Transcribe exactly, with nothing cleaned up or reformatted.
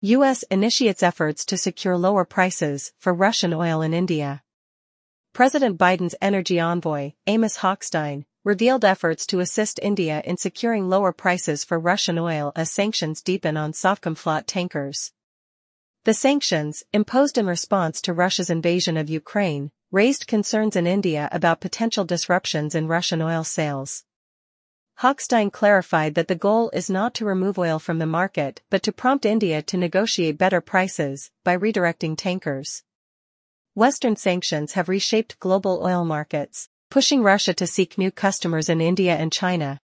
U S initiates efforts to secure lower prices for Russian oil in India. President Biden's energy envoy, Amos Hochstein, revealed efforts to assist India in securing lower prices for Russian oil as sanctions deepen on Sovcomflot tankers. The sanctions, imposed in response to Russia's invasion of Ukraine, raised concerns in India about potential disruptions in Russian oil sales. Hochstein clarified that the goal is not to remove oil from the market but to prompt India to negotiate better prices by redirecting tankers. Western sanctions have reshaped global oil markets, pushing Russia to seek new customers in India and China.